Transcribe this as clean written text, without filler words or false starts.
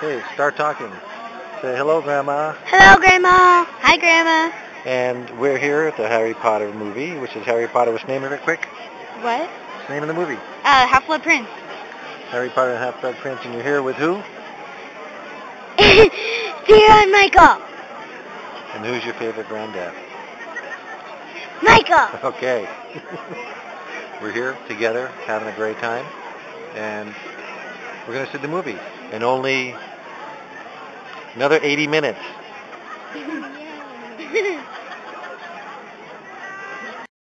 Okay, start talking. Say hello, Grandma. Hello, Grandma. Hi, Grandma. And we're here at the Harry Potter movie, which is Harry Potter. What's the name of it, quick? What? What's the name of the movie? Half-Blood Prince. Harry Potter and Half-Blood Prince, and you're here with who? Sarah and Michael. And who's your favorite granddad? Michael. Okay. We're here together, having a great time, and we're going to see the movie in only another 80 minutes.